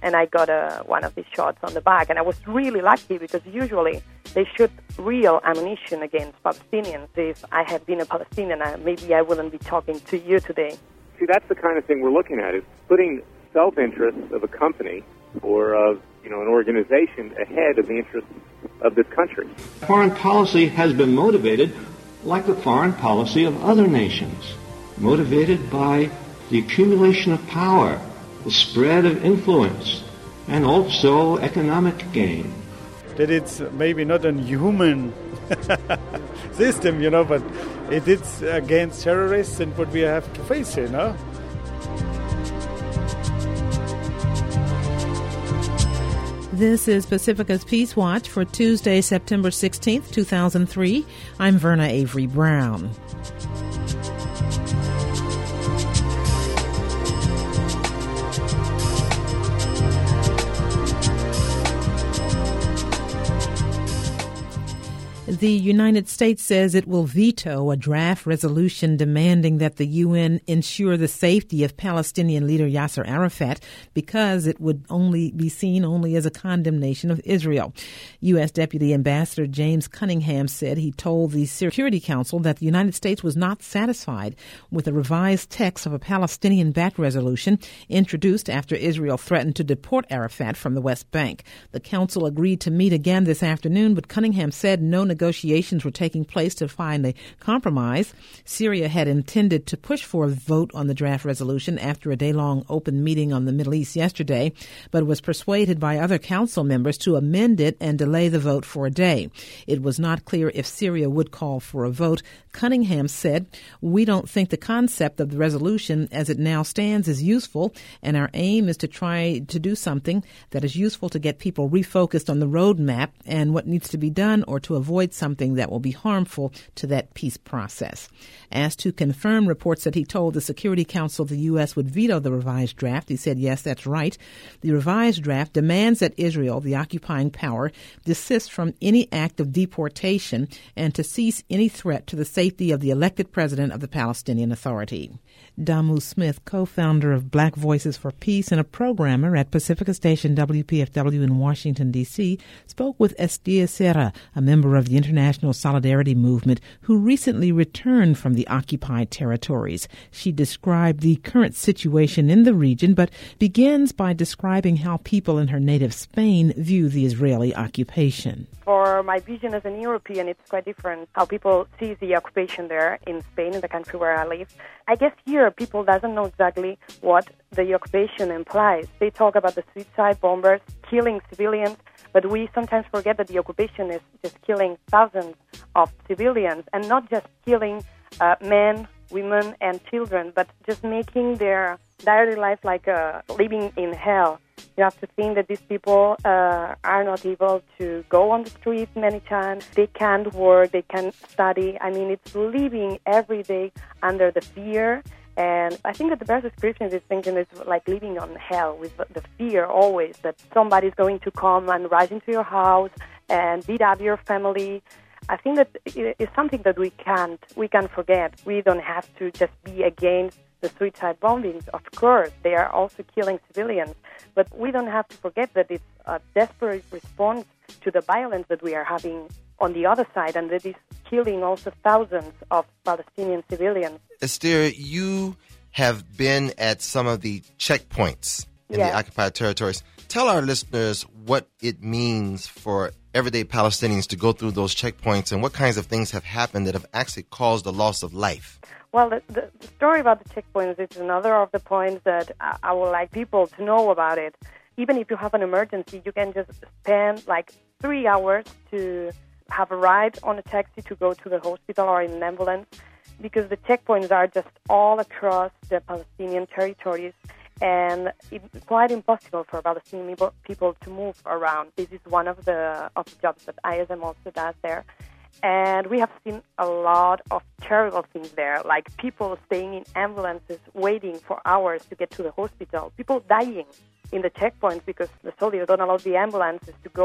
and I got one of these shots on the back. And I was really lucky because usually they shoot real ammunition against Palestinians. If I had been a Palestinian, maybe I wouldn't be talking to you today. See, that's the kind of thing we're looking at, is putting self-interest of a company or of an organization ahead of the interests of this country. Foreign policy has been motivated like the foreign policy of other nations, motivated by the accumulation of power, the spread of influence, and also economic gain. That it's maybe not a human system, but it is against terrorists and what we have to face, This is Pacifica's Peace Watch for Tuesday, September 16th, 2003. I'm Verna Avery Brown. The United States says it will veto a draft resolution demanding that the UN ensure the safety of Palestinian leader Yasser Arafat because it would only be seen as a condemnation of Israel. U.S. Deputy Ambassador James Cunningham said he told the Security Council that the United States was not satisfied with a revised text of a Palestinian-backed resolution introduced after Israel threatened to deport Arafat from the West Bank. The Council agreed to meet again this afternoon, but Cunningham said no negotiations were taking place to find a compromise. Syria had intended to push for a vote on the draft resolution after a day-long open meeting on the Middle East yesterday, but was persuaded by other council members to amend it and delay the vote for a day. It was not clear if Syria would call for a vote. Cunningham said, "We don't think the concept of the resolution as it now stands is useful, and our aim is to try to do something that is useful to get people refocused on the roadmap and what needs to be done, or to avoid something that will be harmful to that peace process." Asked to confirm reports that he told the Security Council the U.S. would veto the revised draft, he said, yes, that's right. The revised draft demands that Israel, the occupying power, desist from any act of deportation and to cease any threat to the safety of the elected president of the Palestinian Authority. Damu Smith, co-founder of Black Voices for Peace and a programmer at Pacifica Station WPFW in Washington, D.C., spoke with Estia Serra, a member of the International Solidarity Movement, who recently returned from the occupied territories. She described the current situation in the region, but begins by describing how people in her native Spain view the Israeli occupation. For my vision as an European, it's quite different how people see the occupation there in Spain, in the country where I live. I guess here people doesn't know exactly what the occupation implies. They talk about the suicide bombers killing civilians, but we sometimes forget that the occupation is just killing thousands of civilians, and not just killing men, women, and children, but just making their daily life like living in hell. You have to think that these people are not able to go on the streets many times. They can't work, they can't study. I mean, it's living every day under the fear. And I think that the best description of this thinking is like living on hell, with the fear always that somebody's going to come and rush into your house and beat up your family. I think that it's something that we can't forget. We don't have to just be against the suicide bombings. Of course, they are also killing civilians, but we don't have to forget that it's a desperate response to the violence that we are having on the other side, and that is killing also thousands of Palestinian civilians. Esther, you have been at some of the checkpoints in the occupied territories. Tell our listeners what it means for everyday Palestinians to go through those checkpoints and what kinds of things have happened that have actually caused the loss of life. Well, the story about the checkpoints is another of the points that I would like people to know about it. Even if you have an emergency, you can just spend like 3 hours to have a ride on a taxi to go to the hospital or in an ambulance, because the checkpoints are just all across the Palestinian territories, and it's quite impossible for Palestinian people to move around. This is one of the jobs that ISM also does there. And we have seen a lot of terrible things there, like people staying in ambulances waiting for hours to get to the hospital, people dying in the checkpoints because the soldiers don't allow the ambulances to go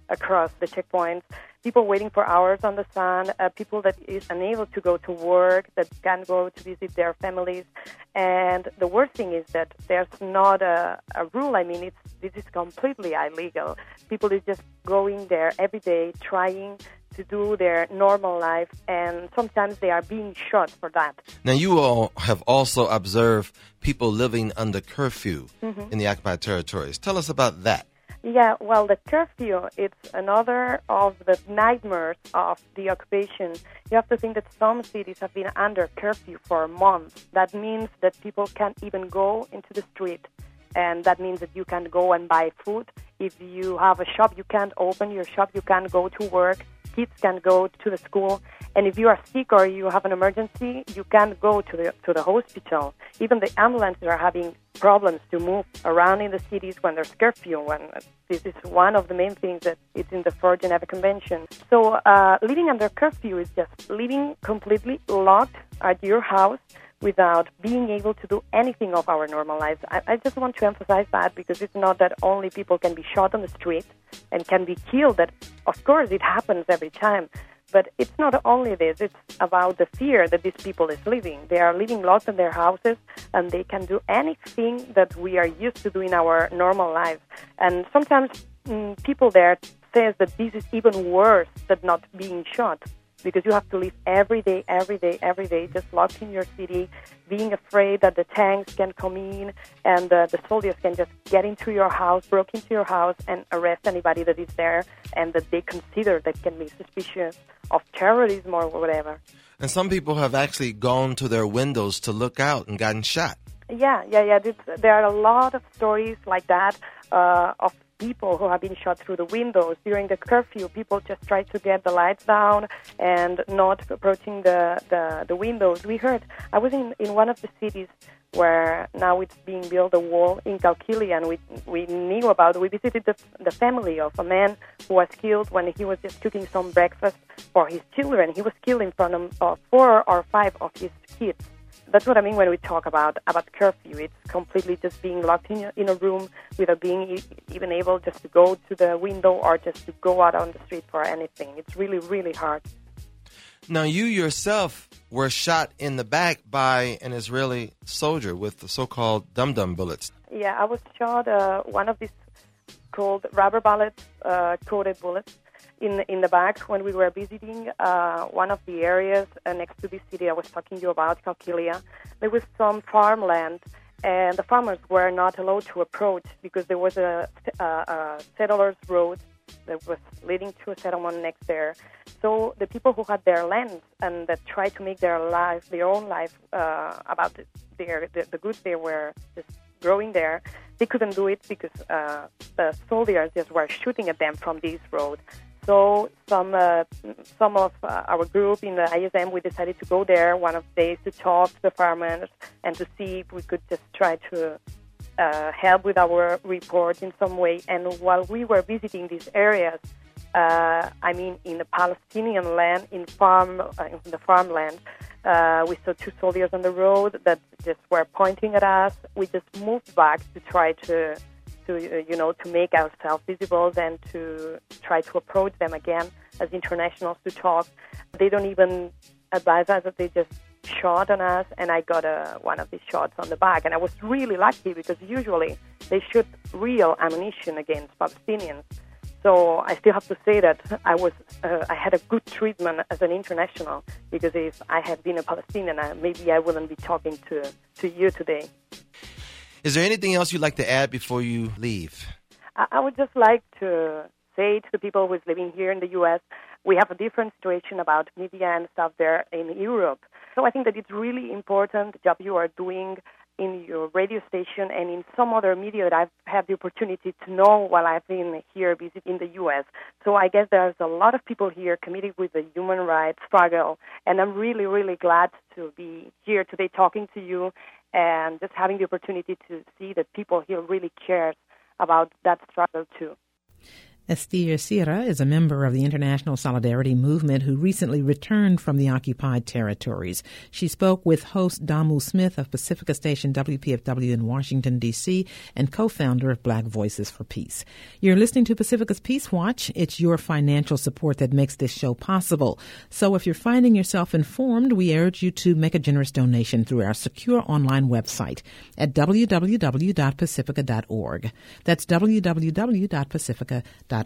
across the checkpoints, people waiting for hours on the sun, people that is unable to go to work, that can't go to visit their families. And the worst thing is that there's not a rule. I mean, this is completely illegal. People is just going there every day, trying to do their normal life, and sometimes they are being shot for that. Now, you all have also observed people living under curfew in the occupied territories. Tell us about that. Yeah, well, the curfew, it's another of the nightmares of the occupation. You have to think that some cities have been under curfew for months. That means that people can't even go into the street. And that means that you can't go and buy food. If you have a shop, you can't open your shop. You can't go to work. Kids can't go to the school. And if you are sick or you have an emergency, you can't go to the hospital. Even the ambulances are having problems to move around in the cities when there's curfew. This is one of the main things that is in the 4th Geneva Convention. So living under curfew is just living completely locked at your house without being able to do anything of our normal lives. I just want to emphasize that, because it's not that only people can be shot on the street and can be killed. That, of course, it happens every time. But it's not only this. It's about the fear that these people is living. They are living locked in their houses, and they can do anything that we are used to do in our normal life. And sometimes people there says that this is even worse than not being shot, because you have to live every day, just locked in your city, being afraid that the tanks can come in and the soldiers can just get into your house, broke into your house, and arrest anybody that is there and that they consider that can be suspicious of terrorism or whatever. And some people have actually gone to their windows to look out and gotten shot. Yeah. There are a lot of stories like that of people who have been shot through the windows. During the curfew, people just try to get the lights down and not approaching the windows. I was in one of the cities where now it's being built a wall in Calquilla, and we visited the family of a man who was killed when he was just cooking some breakfast for his children. He was killed in front of 4 or 5 of his kids. That's what I mean when we talk about curfew. It's completely just being locked in a room without being even able just to go to the window or just to go out on the street for anything. It's really, really hard. Now, you yourself were shot in the back by an Israeli soldier with the so-called dum-dum bullets. Yeah, I was shot one of these called rubber bullets, coated bullets, in the back when we were visiting one of the areas next to this city I was talking to you about, Calquilla. There was some farmland, and the farmers were not allowed to approach because there was a settler's road that was leading to a settlement next there. So the people who had their lands and that tried to make their own life about the goods they were just growing there, they couldn't do it because the soldiers just were shooting at them from this road. So some of our group in the ISM, we decided to go there one of the days to talk to the farmers and to see if we could just try to help with our report in some way. And while we were visiting these areas, in the Palestinian land, in the farmland, we saw 2 soldiers on the road that just were pointing at us. We just moved back to try to make ourselves visible and to try to approach them again as internationals to talk. They don't even advise us that they just shot on us, and I got one of these shots on the back. And I was really lucky because usually they shoot real ammunition against Palestinians. So I still have to say that I had a good treatment as an international, because if I had been a Palestinian, maybe I wouldn't be talking to you today. Is there anything else you'd like to add before you leave? I would just like to say to the people who is living here in the U.S., we have a different situation about media and stuff there in Europe. So I think that it's really important, the job you are doing in your radio station and in some other media that I've had the opportunity to know while I've been here visiting the U.S. So I guess there's a lot of people here committed with the human rights struggle, and I'm really, really glad to be here today talking to you and just having the opportunity to see that people here really care about that struggle too. Esther Sierra is a member of the International Solidarity Movement who recently returned from the occupied territories. She spoke with host Damu Smith of Pacifica Station WPFW in Washington, D.C., and co-founder of Black Voices for Peace. You're listening to Pacifica's Peace Watch. It's your financial support that makes this show possible. So if you're finding yourself informed, we urge you to make a generous donation through our secure online website at www.pacifica.org. That's www.pacifica.org.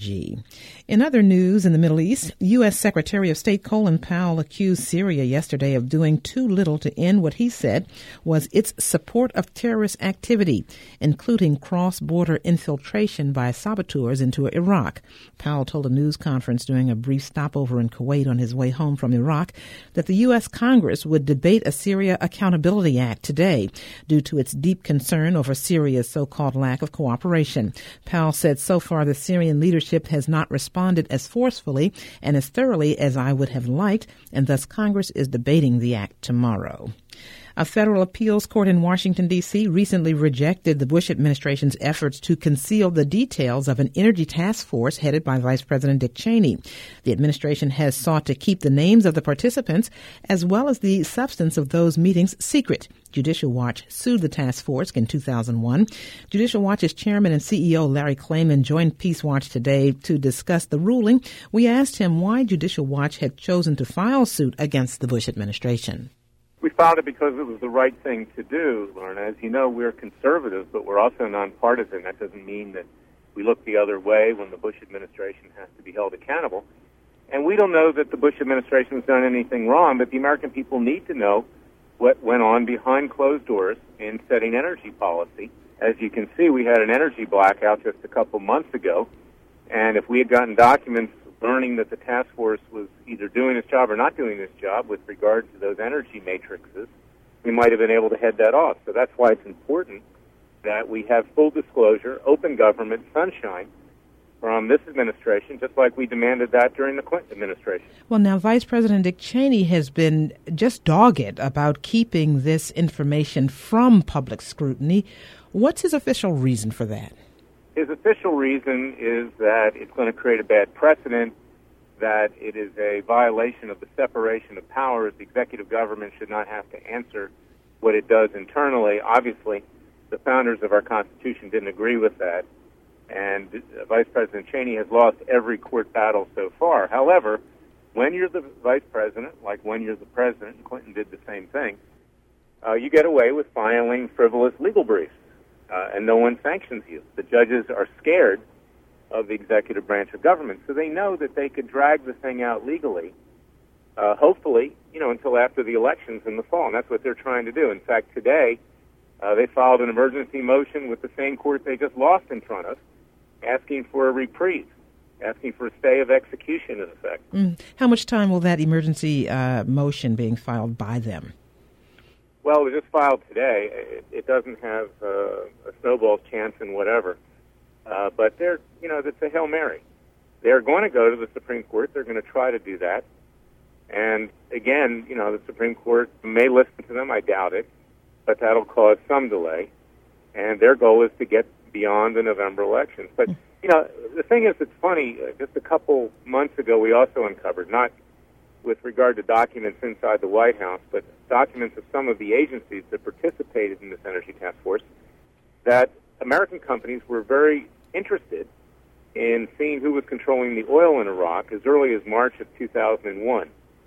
In other news in the Middle East, U.S. Secretary of State Colin Powell accused Syria yesterday of doing too little to end what he said was its support of terrorist activity, including cross-border infiltration by saboteurs into Iraq. Powell told a news conference during a brief stopover in Kuwait on his way home from Iraq that the U.S. Congress would debate a Syria Accountability Act today due to its deep concern over Syria's so-called lack of cooperation. Powell said so far the Syrian leadership has not responded as forcefully and as thoroughly as I would have liked, and thus Congress is debating the act tomorrow. A federal appeals court in Washington, D.C. recently rejected the Bush administration's efforts to conceal the details of an energy task force headed by Vice President Dick Cheney. The administration has sought to keep the names of the participants as well as the substance of those meetings secret. Judicial Watch sued the task force in 2001. Judicial Watch's chairman and CEO Larry Klayman joined Peace Watch today to discuss the ruling. We asked him why Judicial Watch had chosen to file suit against the Bush administration. We filed it because it was the right thing to do, Lorna. As you know, we're conservative, but we're also nonpartisan. That doesn't mean that we look the other way when the Bush administration has to be held accountable. And we don't know that the Bush administration has done anything wrong, but the American people need to know what went on behind closed doors in setting energy policy. As you can see, we had an energy blackout just a couple months ago, and if we had gotten documents learning that the task force was either doing its job or not doing its job with regard to those energy matrices, we might have been able to head that off. So that's why it's important that we have full disclosure, open government, sunshine from this administration, just like we demanded that during the Clinton administration. Well, now, Vice President Dick Cheney has been just dogged about keeping this information from public scrutiny. What's his official reason for that? His official reason is that it's going to create a bad precedent, that it is a violation of the separation of powers. The executive government should not have to answer what it does internally. Obviously, the founders of our Constitution didn't agree with that, and Vice President Cheney has lost every court battle so far. However, when you're the vice president, like when you're the president, and Clinton did the same thing, you get away with filing frivolous legal briefs. And no one sanctions you. The judges are scared of the executive branch of government, so they know that they could drag the thing out legally, hopefully, until after the elections in the fall, and that's what they're trying to do. In fact, today, they filed an emergency motion with the same court they just lost in front of, asking for a reprieve, asking for a stay of execution, in effect. How much time will that emergency motion being filed by them? Well, it was just filed today. It doesn't have a snowball's chance in whatever. But it's a Hail Mary. They're going to go to the Supreme Court. They're going to try to do that. And again, the Supreme Court may listen to them. I doubt it. But that'll cause some delay. And their goal is to get beyond the November elections. But, the thing is, it's funny. Just a couple months ago, we also uncovered, not with regard to documents inside the White House, but documents of some of the agencies that participated in this energy task force, that American companies were very interested in seeing who was controlling the oil in Iraq as early as March of 2001.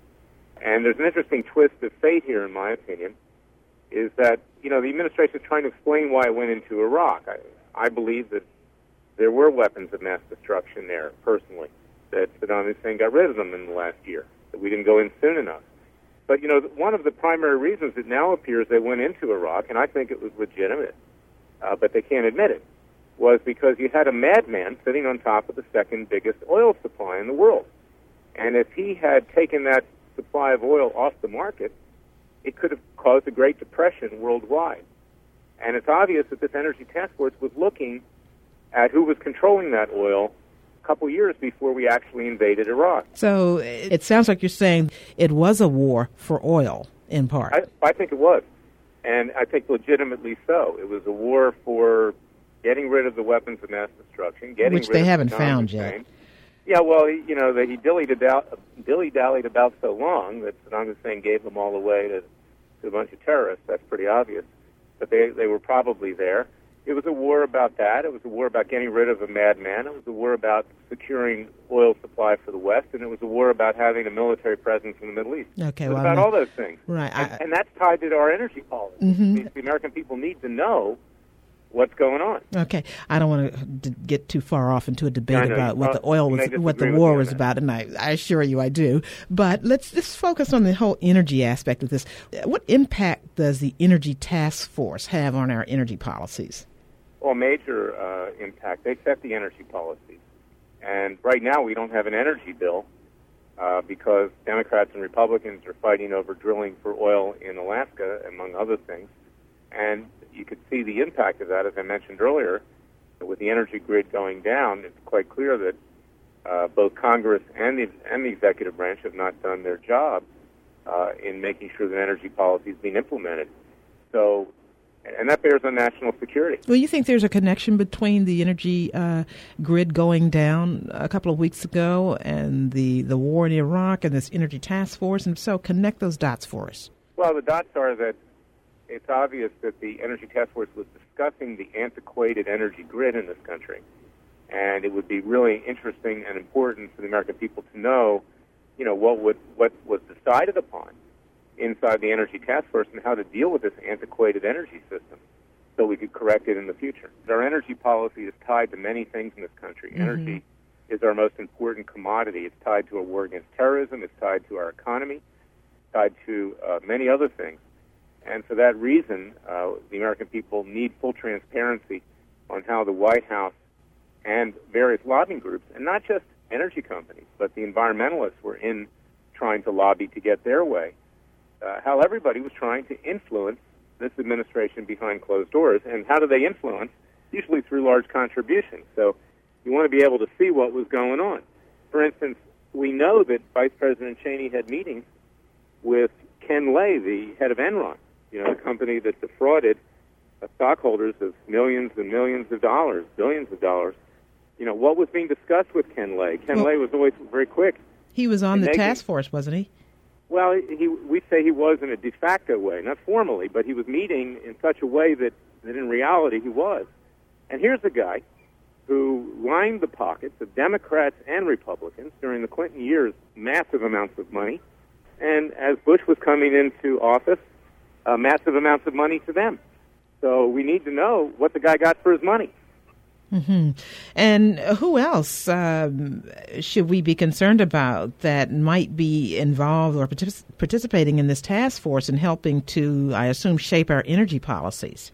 And there's an interesting twist of fate here, in my opinion, is that, the administration is trying to explain why it went into Iraq. I believe that there were weapons of mass destruction there, personally, that Saddam Hussein got rid of them in the last year. We didn't go in soon enough. But, one of the primary reasons it now appears they went into Iraq, and I think it was legitimate, but they can't admit it, was because you had a madman sitting on top of the second biggest oil supply in the world. And if he had taken that supply of oil off the market, it could have caused a Great Depression worldwide. And it's obvious that this Energy Task Force was looking at who was controlling that oil couple years before we actually invaded Iraq. So it sounds like you're saying it was a war for oil, in part. I think it was, and I think legitimately so. It was a war for getting rid of the weapons of mass destruction, getting which rid they of haven't Saddam found Hussein. yet. Yeah, well, he dilly-dallied about so long that Saddam Hussein gave them all away to a bunch of terrorists. That's pretty obvious. But they were probably there. It was a war about that. It was a war about getting rid of a madman. It was a war about securing oil supply for the West, and it was a war about having a military presence in the Middle East. Okay, it was well, about all those things. Right. And that's tied to our energy policy. Mm-hmm. The American people need to know what's going on. Okay, I don't want to get too far off into a debate about what the oil was, what the war was about, and I assure you I do. But let's focus on the whole energy aspect of this. What impact does the Energy Task Force have on our energy policies? Well, major impact. They set the energy policies. And right now we don't have an energy bill because Democrats and Republicans are fighting over drilling for oil in Alaska, among other things. And you could see the impact of that, as I mentioned earlier. With the energy grid going down, it's quite clear that both Congress and the executive branch have not done their job in making sure that energy policy is being implemented. So, and that bears on national security. Well, you think there's a connection between the energy grid going down a couple of weeks ago and the war in Iraq and this energy task force? And if so, connect those dots for us. Well, the dots are that it's obvious that the Energy Task Force was discussing the antiquated energy grid in this country. And it would be really interesting and important for the American people to know, what was decided upon inside the Energy Task Force and how to deal with this antiquated energy system so we could correct it in the future. Our energy policy is tied to many things in this country. Mm-hmm. Energy is our most important commodity. It's tied to a war against terrorism. It's tied to our economy. It's tied to many other things. And for that reason, the American people need full transparency on how the White House and various lobbying groups, and not just energy companies, but the environmentalists were in trying to lobby to get their way, how everybody was trying to influence this administration behind closed doors. And how do they influence? Usually through large contributions. So you want to be able to see what was going on. For instance, we know that Vice President Cheney had meetings with Ken Lay, the head of Enron, the company that defrauded stockholders of millions and millions of dollars, billions of dollars. What was being discussed with Ken Lay? Ken Lay was always very quick. He was on the task force, wasn't he? Well, we say he was in a de facto way, not formally, but he was meeting in such a way that in reality he was. And here's a guy who lined the pockets of Democrats and Republicans during the Clinton years, massive amounts of money. And as Bush was coming into office, massive amounts of money to them. So we need to know what the guy got for his money. Mm-hmm. And who else should we be concerned about that might be involved or participating in this task force and helping to, I assume, shape our energy policies?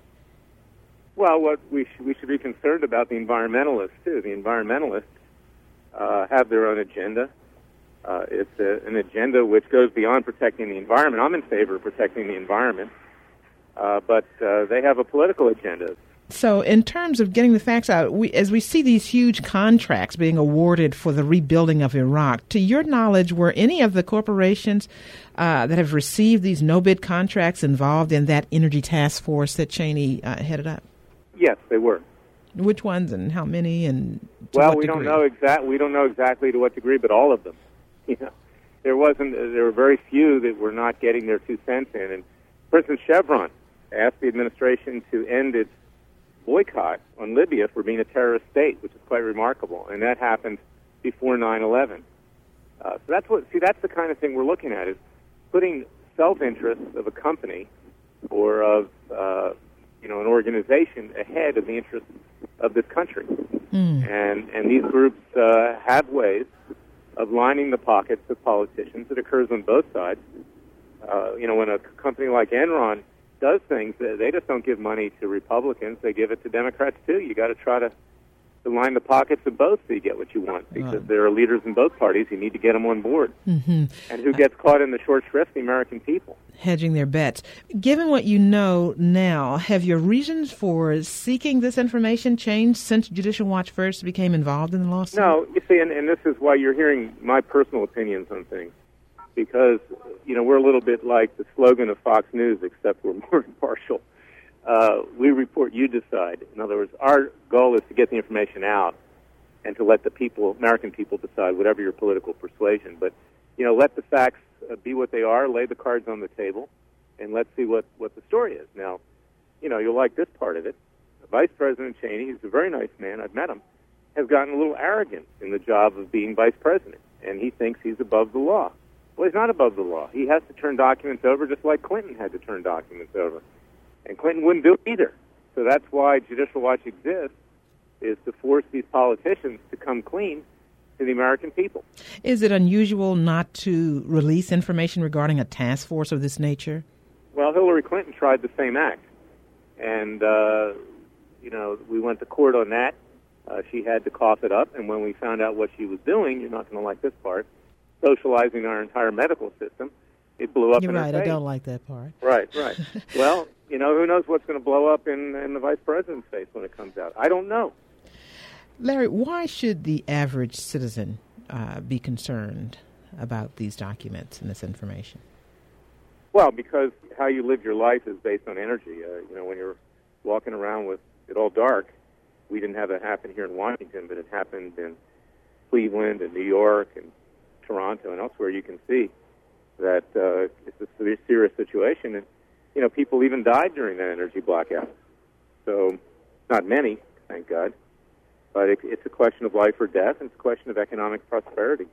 Well, what we should be concerned about the environmentalists, too. The environmentalists have their own agenda. It's an agenda which goes beyond protecting the environment. I'm in favor of protecting the environment, but they have a political agenda. So in terms of getting the facts out, as we see these huge contracts being awarded for the rebuilding of Iraq, to your knowledge, were any of the corporations that have received these no-bid contracts involved in that energy task force that Cheney headed up? Yes, they were. Which ones and how many and to well, what we degree? We don't know exactly to what degree, but all of them. There were very few that were not getting their 2 cents in. And for instance, Chevron asked the administration to end its boycott on Libya for being a terrorist state, which is quite remarkable, and that happened before 9/11. So that's the kind of thing we're looking at, is putting self-interest of a company or of an organization ahead of the interests of this country. And these groups have ways of lining the pockets of politicians. It occurs on both sides. When a company like Enron does things, they just don't give money to Republicans. They give it to Democrats, too. You got to try to line the pockets of both so you get what you want, because there are leaders in both parties. You need to get them on board. Mm-hmm. And who gets caught in the short shrift? The American people. Hedging their bets. Given what you know now, have your reasons for seeking this information changed since Judicial Watch first became involved in the lawsuit? No, you see, and this is why you're hearing my personal opinions on things. Because, we're a little bit like the slogan of Fox News, except we're more impartial. we report, you decide. In other words, our goal is to get the information out and to let the people, American people, decide, whatever your political persuasion. But, let the facts be what they are, lay the cards on the table, and let's see what the story is. Now, you'll like this part of it. Vice President Cheney, who's a very nice man, I've met him, has gotten a little arrogant in the job of being vice president, and he thinks he's above the law. Well, he's not above the law. He has to turn documents over just like Clinton had to turn documents over. And Clinton wouldn't do it either. So that's why Judicial Watch exists, is to force these politicians to come clean to the American people. Is it unusual not to release information regarding a task force of this nature? Well, Hillary Clinton tried the same act. And, we went to court on that. She had to cough it up. And when we found out what she was doing, you're not going to like this part, socializing our entire medical system, it blew up in her face. You're right, I don't like that part. Right. Well, who knows what's going to blow up in the vice president's face when it comes out. I don't know. Larry, why should the average citizen be concerned about these documents and this information? Well, because how you live your life is based on energy. When you're walking around with it all dark, we didn't have that happen here in Washington, but it happened in Cleveland and New York and Toronto and elsewhere. You can see that it's a serious situation. And, people even died during that energy blackout. So, not many, thank God. But it's a question of life or death, and it's a question of economic prosperity.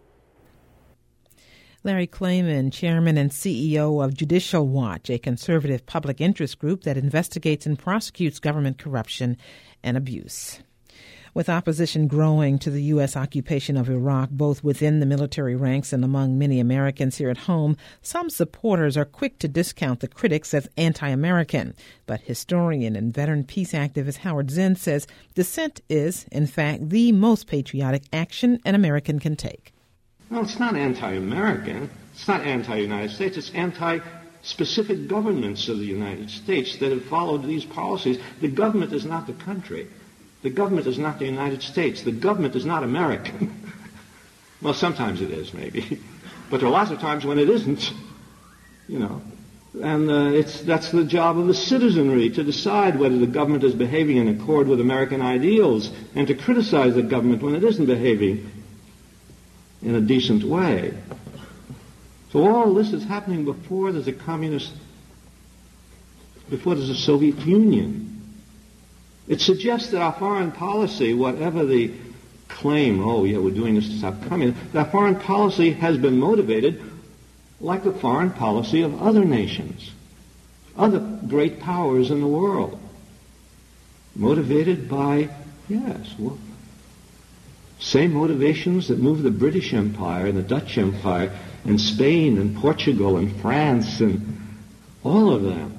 Larry Klayman, Chairman and CEO of Judicial Watch, a conservative public interest group that investigates and prosecutes government corruption and abuse. With opposition growing to the U.S. occupation of Iraq, both within the military ranks and among many Americans here at home, some supporters are quick to discount the critics as anti-American. But historian and veteran peace activist Howard Zinn says dissent is, in fact, the most patriotic action an American can take. Well, it's not anti-American. It's not anti-United States. It's anti-specific governments of the United States that have followed these policies. The government is not the country. The government is not the United States. The government is not American. Well, sometimes it is, maybe. But there are lots of times when it isn't, And that's the job of the citizenry, to decide whether the government is behaving in accord with American ideals and to criticize the government when it isn't behaving in a decent way. So all this is happening before there's before there's a Soviet Union. It suggests that our foreign policy, whatever the claim, we're doing this to stop communism, that foreign policy has been motivated like the foreign policy of other nations, other great powers in the world. Motivated by, same motivations that moved the British Empire and the Dutch Empire and Spain and Portugal and France and all of them.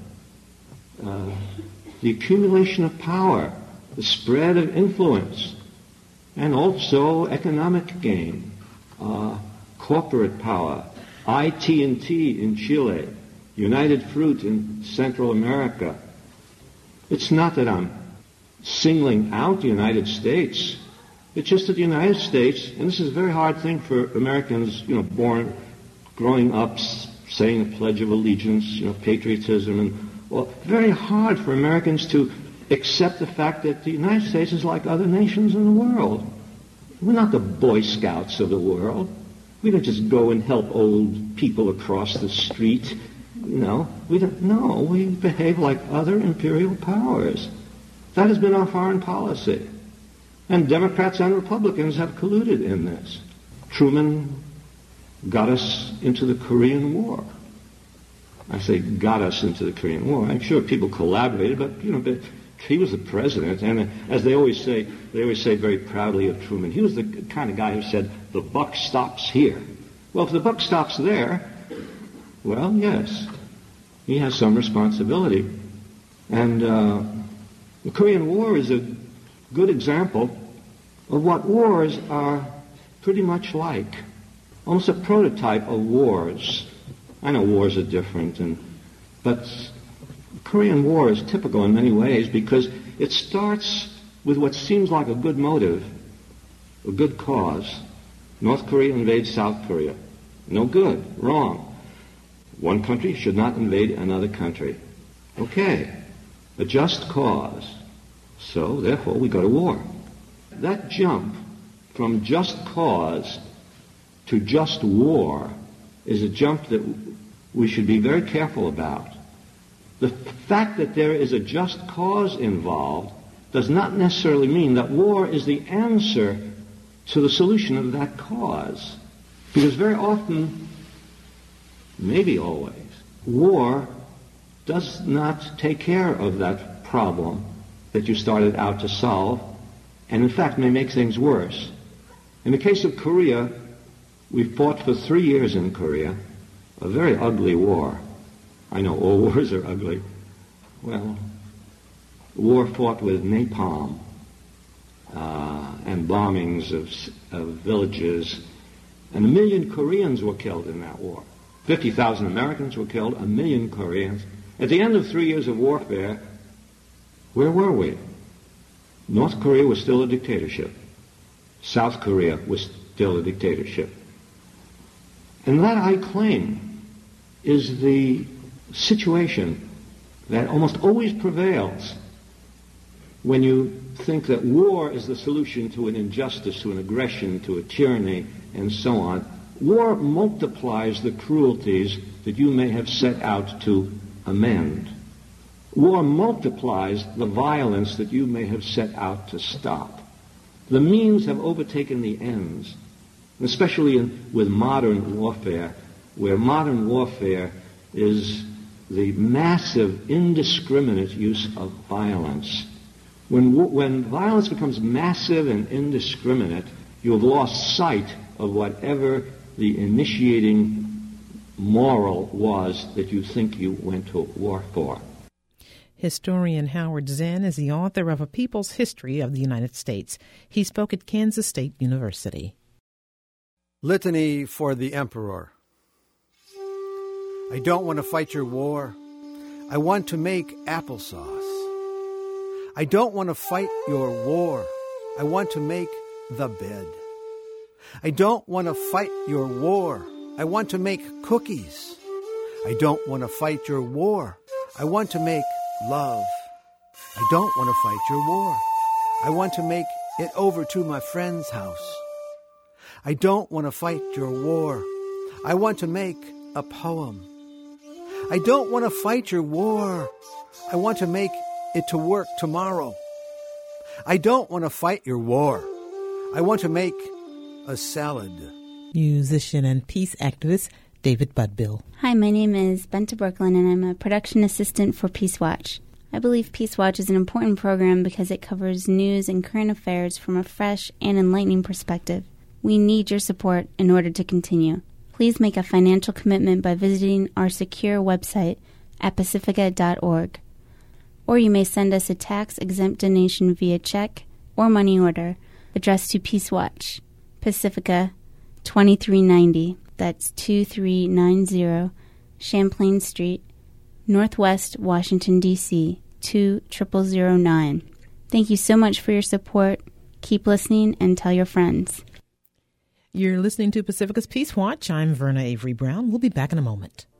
The accumulation of power, the spread of influence, and also economic gain, corporate power, IT&T in Chile, United Fruit in Central America. It's not that I'm singling out the United States. It's just that the United States, and this is a very hard thing for Americans, growing up saying the Pledge of Allegiance, patriotism, and very hard for Americans to accept the fact that the United States is like other nations in the world. We're not the Boy Scouts of the world. We don't just go and help old people across the street. We don't. No, we behave like other imperial powers. That has been our foreign policy. And Democrats and Republicans have colluded in this. Truman got us into the Korean War. I say got us into the Korean War. I'm sure people collaborated, but he was the president, and as they always say very proudly of Truman, he was the kind of guy who said, the buck stops here. Well, if the buck stops there, well, yes, he has some responsibility. And the Korean War is a good example of what wars are pretty much like, almost a prototype of wars. I know wars are different, but the Korean War is typical in many ways because it starts with what seems like a good motive, a good cause. North Korea invades South Korea. No good. Wrong. One country should not invade another country. Okay. a just cause. So, therefore, we go to war. That jump from just cause to just war is a jump that we should be very careful about. The fact that there is a just cause involved does not necessarily mean that war is the answer to the solution of that cause. Because very often, maybe always, war does not take care of that problem that you started out to solve, and in fact may make things worse. In the case of Korea, we fought for 3 years in Korea, a very ugly war. I know all wars are ugly. Well, war fought with napalm and bombings of villages, and 1 million Koreans were killed in that war. 50,000 Americans were killed, 1 million Koreans. At the end of 3 years of warfare, where were we? North Korea was still a dictatorship. South Korea was still a dictatorship. And that, I claim, is the situation that almost always prevails when you think that war is the solution to an injustice, to an aggression, to a tyranny, and so on. War multiplies the cruelties that you may have set out to amend. War multiplies the violence that you may have set out to stop. The means have overtaken the ends, especially with modern warfare, where modern warfare is the massive, indiscriminate use of violence. When violence becomes massive and indiscriminate, you have lost sight of whatever the initiating moral was that you think you went to war for. Historian Howard Zinn is the author of A People's History of the United States. He spoke at Kansas State University. Litany for the Emperor. I don't want to fight your war. I want to make applesauce. I don't want to fight your war. I want to make the bed. I don't want to fight your war. I want to make cookies. I don't want to fight your war. I want to make love. I don't want to fight your war. I want to make it over to my friend's house. I don't want to fight your war. I want to make a poem. I don't want to fight your war. I want to make it to work tomorrow. I don't want to fight your war. I want to make a salad. Musician and peace activist David Budbill. Hi, my name is Benta Brooklyn, and I'm a production assistant for Peace Watch. I believe Peace Watch is an important program because it covers news and current affairs from a fresh and enlightening perspective. We need your support in order to continue. Please make a financial commitment by visiting our secure website at pacifica.org. Or you may send us a tax-exempt donation via check or money order addressed to Peace Watch, Pacifica 2390, that's 2390 Champlain Street, Northwest Washington, D.C., 20009. Thank you so much for your support. Keep listening and tell your friends. You're listening to Pacifica's Peace Watch. I'm Verna Avery Brown. We'll be back in a moment.